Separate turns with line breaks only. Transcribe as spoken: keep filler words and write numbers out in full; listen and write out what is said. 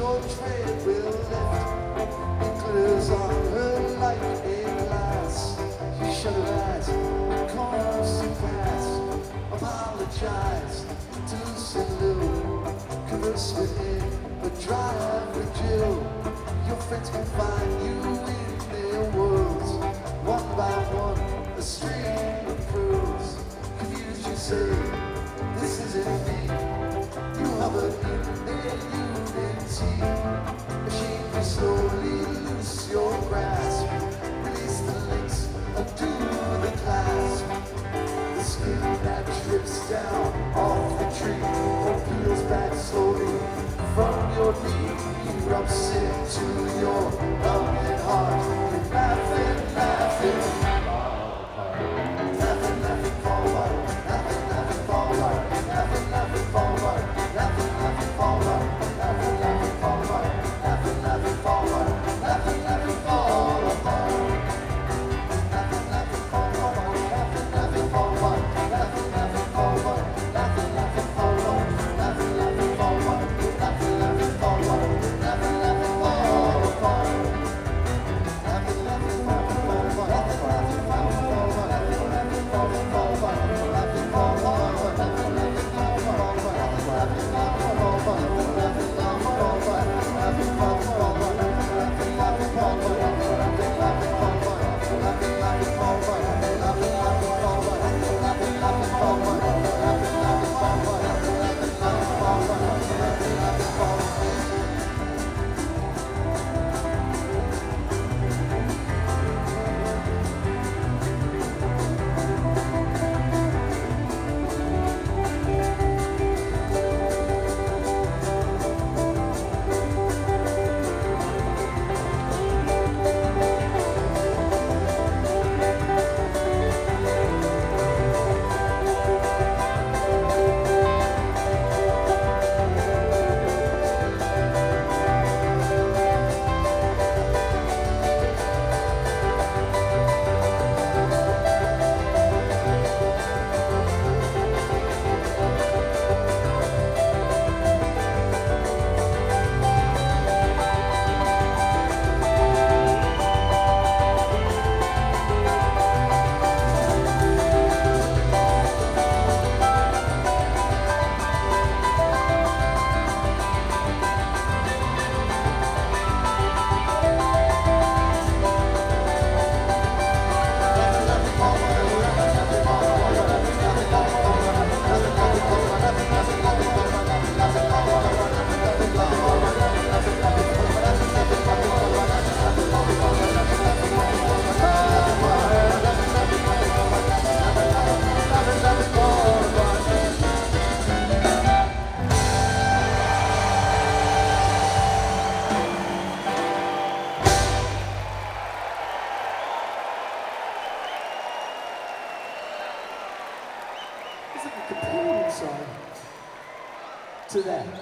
your tread will lift. It glitters on her like a glass. She shut her eyes, it comes to pass. Apologize to Saint Lou. Converse with him, but drive with Jill. Your friends can find you in their worlds. One by one, a string of pearls. Confused you say, this isn't me. You hovered in their unity. Machine you slowly loose your grasp. Release the links, undo the clasp. The skin that drips down off the tree or peels back slowly from your knee. Erupts into your loving heart. You're laughing, laughing. Laughing, laughing, fall apart. Laughing, laughing, fall apart. Laughing, laughing, fall apart. Laughing, laughing, fall apart. Laughing, laughing, fall apart. Laughing, laughing, fall apart. Laughing, laughing, fall apart. Laughing, laughing, fall apart. Laughing, laughing, fall apart. Laughing, laughing, fall apart. Laughing, laughing, fall apart. Laughing, laughing, fall apart. Laughing, laughing, fall apart. Laughing, laughing, fall apart. Laughing, laughing, fall apart. It's like a companion song to that.